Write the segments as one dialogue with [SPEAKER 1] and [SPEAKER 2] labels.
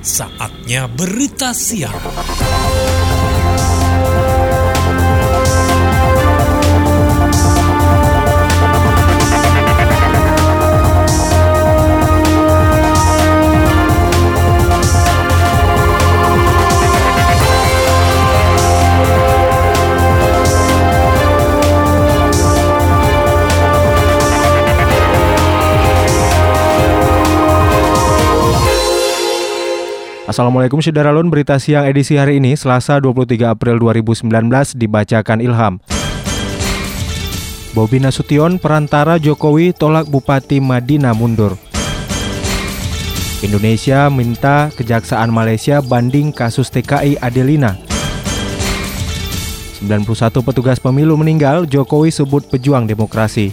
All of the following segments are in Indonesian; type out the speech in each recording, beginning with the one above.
[SPEAKER 1] Saatnya berita siang.
[SPEAKER 2] Assalamualaikum Syederalun, berita siang edisi hari ini Selasa 23 April 2019 dibacakan Ilham. Bobi Nasution, perantara Jokowi tolak Bupati Madinah mundur. Indonesia minta Kejaksaan Malaysia banding kasus TKI Adelina. 91 petugas pemilu meninggal, Jokowi sebut pejuang demokrasi.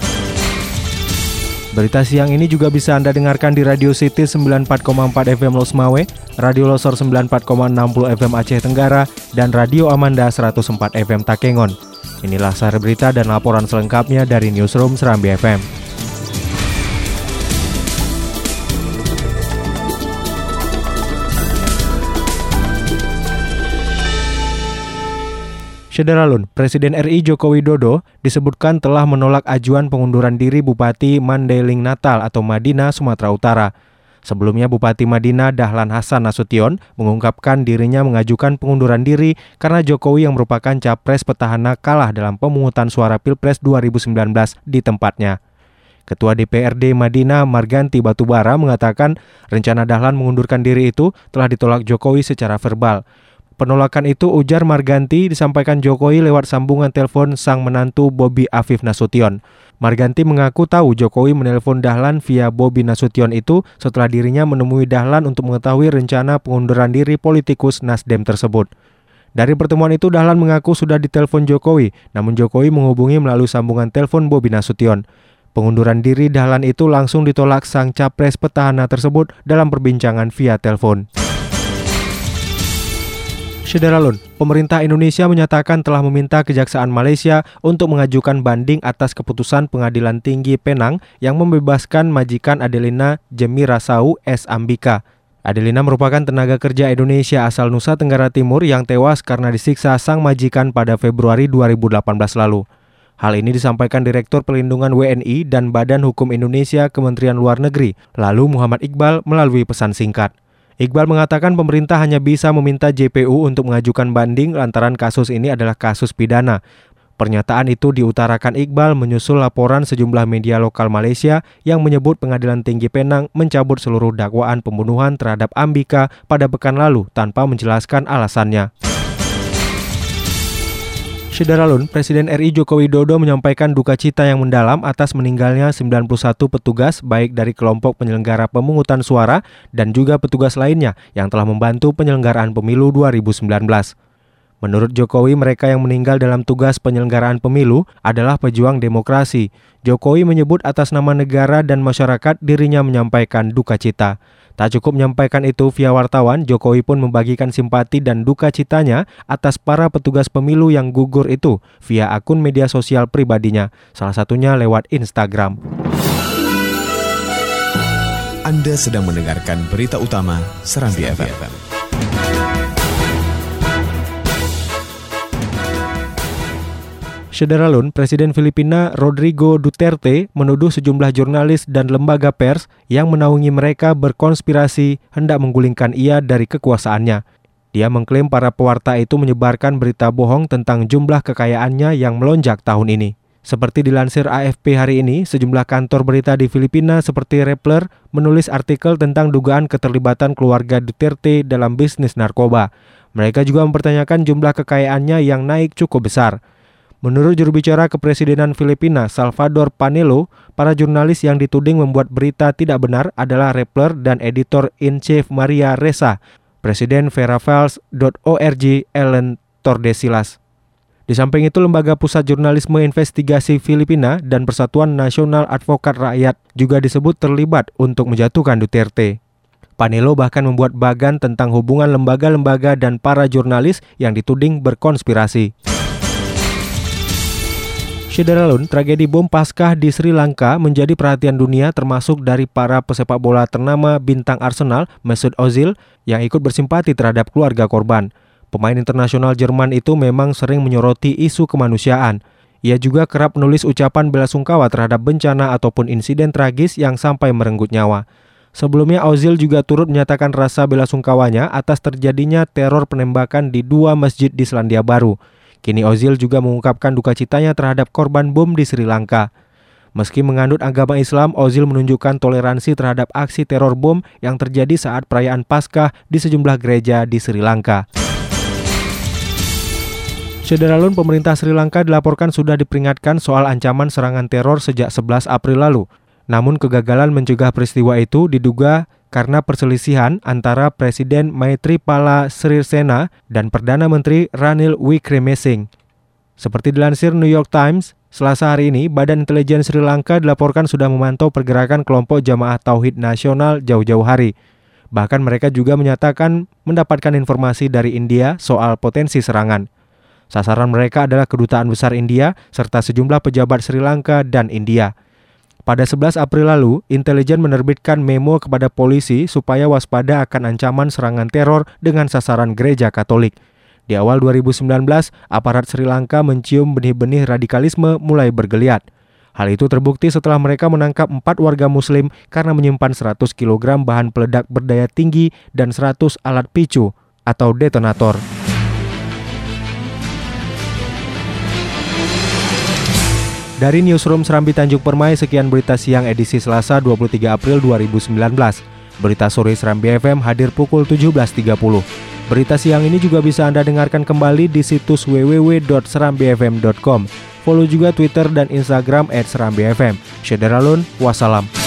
[SPEAKER 2] Berita siang ini juga bisa Anda dengarkan di Radio City 94,4 FM Losmawe, Radio Losor 94,60 FM Aceh Tenggara, dan Radio Amanda 104 FM Takengon. Inilah sari berita dan laporan selengkapnya dari Newsroom Serambi FM. Syederalun, Presiden RI Joko Widodo disebutkan telah menolak ajuan pengunduran diri Bupati Mandailing Natal atau Madinah, Sumatera Utara. Sebelumnya Bupati Madinah Dahlan Hasan Nasution mengungkapkan dirinya mengajukan pengunduran diri karena Jokowi yang merupakan capres petahana kalah dalam pemungutan suara Pilpres 2019 di tempatnya. Ketua DPRD Madinah Marganti Batubara mengatakan rencana Dahlan mengundurkan diri itu telah ditolak Jokowi secara verbal. Penolakan itu, ujar Marganti, disampaikan Jokowi lewat sambungan telepon sang menantu Bobi Afif Nasution. Marganti mengaku tahu Jokowi menelpon Dahlan via Bobi Nasution itu setelah dirinya menemui Dahlan untuk mengetahui rencana pengunduran diri politikus Nasdem tersebut. Dari pertemuan itu, Dahlan mengaku sudah ditelepon Jokowi, namun Jokowi menghubungi melalui sambungan telepon Bobi Nasution. Pengunduran diri Dahlan itu langsung ditolak sang capres petahana tersebut dalam perbincangan via telepon. Syederalun, pemerintah Indonesia menyatakan telah meminta Kejaksaan Malaysia untuk mengajukan banding atas keputusan Pengadilan Tinggi Penang yang membebaskan majikan Adelina Jemirasau S. Ambika. Adelina merupakan tenaga kerja Indonesia asal Nusa Tenggara Timur yang tewas karena disiksa sang majikan pada Februari 2018 lalu. Hal ini disampaikan Direktur Perlindungan WNI dan Badan Hukum Indonesia Kementerian Luar Negeri, lalu Muhammad Iqbal melalui pesan singkat. Iqbal mengatakan pemerintah hanya bisa meminta JPU untuk mengajukan banding lantaran kasus ini adalah kasus pidana. Pernyataan itu diutarakan Iqbal menyusul laporan sejumlah media lokal Malaysia yang menyebut Pengadilan Tinggi Penang mencabut seluruh dakwaan pembunuhan terhadap Ambika pada pekan lalu tanpa menjelaskan alasannya. Syederalun, Presiden RI Joko Widodo menyampaikan duka cita yang mendalam atas meninggalnya 91 petugas baik dari kelompok penyelenggara pemungutan suara dan juga petugas lainnya yang telah membantu penyelenggaraan pemilu 2019. Menurut Jokowi, mereka yang meninggal dalam tugas penyelenggaraan pemilu adalah pejuang demokrasi. Jokowi menyebut atas nama negara dan masyarakat dirinya menyampaikan duka cita. Tak cukup menyampaikan itu via wartawan, Jokowi pun membagikan simpati dan duka citanya atas para petugas pemilu yang gugur itu via akun media sosial pribadinya, salah satunya lewat Instagram.
[SPEAKER 3] Anda sedang mendengarkan berita utama Serambi FM.
[SPEAKER 2] Syederalun, Presiden Filipina Rodrigo Duterte menuduh sejumlah jurnalis dan lembaga pers yang menaungi mereka berkonspirasi hendak menggulingkan ia dari kekuasaannya. Dia mengklaim para pewarta itu menyebarkan berita bohong tentang jumlah kekayaannya yang melonjak tahun ini. Seperti dilansir AFP hari ini, sejumlah kantor berita di Filipina seperti Rappler menulis artikel tentang dugaan keterlibatan keluarga Duterte dalam bisnis narkoba. Mereka juga mempertanyakan jumlah kekayaannya yang naik cukup besar. Menurut juru bicara Kepresidenan Filipina, Salvador Panelo, para jurnalis yang dituding membuat berita tidak benar adalah Rappler dan editor-in-chief Maria Ressa, Presiden Verafals.org Ellen Tordesillas. Di samping itu, Lembaga Pusat Jurnalisme Investigasi Filipina dan Persatuan Nasional Advokat Rakyat juga disebut terlibat untuk menjatuhkan Duterte. Panelo bahkan membuat bagan tentang hubungan lembaga-lembaga dan para jurnalis yang dituding berkonspirasi. Syederalun, tragedi bom Paskah di Sri Lanka menjadi perhatian dunia termasuk dari para pesepak bola ternama bintang Arsenal, Mesut Ozil, yang ikut bersimpati terhadap keluarga korban. Pemain internasional Jerman itu memang sering menyoroti isu kemanusiaan. Ia juga kerap menulis ucapan belasungkawa terhadap bencana ataupun insiden tragis yang sampai merenggut nyawa. Sebelumnya Ozil juga turut menyatakan rasa belasungkawanya atas terjadinya teror penembakan di 2 masjid di Selandia Baru. Kini Ozil juga mengungkapkan duka citanya terhadap korban bom di Sri Lanka. Meski menganut agama Islam, Ozil menunjukkan toleransi terhadap aksi teror bom yang terjadi saat perayaan Paskah di sejumlah gereja di Sri Lanka. Syederalun, pemerintah Sri Lanka dilaporkan sudah diperingatkan soal ancaman serangan teror sejak 11 April lalu. Namun kegagalan mencegah peristiwa itu diduga karena perselisihan antara Presiden Maithripala Sirisena dan Perdana Menteri Ranil Wickremesinghe. Seperti dilansir New York Times, Selasa hari ini, Badan Intelijen Sri Lanka dilaporkan sudah memantau pergerakan kelompok Jamaah Tauhid Nasional jauh-jauh hari. Bahkan mereka juga menyatakan mendapatkan informasi dari India soal potensi serangan. Sasaran mereka adalah Kedutaan Besar India serta sejumlah pejabat Sri Lanka dan India. Pada 11 April lalu, intelijen menerbitkan memo kepada polisi supaya waspada akan ancaman serangan teror dengan sasaran gereja Katolik. Di awal 2019, aparat Sri Lanka mencium benih-benih radikalisme mulai bergeliat. Hal itu terbukti setelah mereka menangkap 4 warga muslim karena menyimpan 100 kg bahan peledak berdaya tinggi dan 100 alat picu atau detonator. Dari Newsroom Serambi Tanjung Permai, sekian berita siang edisi Selasa 23 April 2019. Berita sore Serambi FM hadir pukul 17.30. Berita siang ini juga bisa Anda dengarkan kembali di situs www.serambifm.com. Follow juga Twitter dan Instagram @serambifm. Syederalun, wassalam.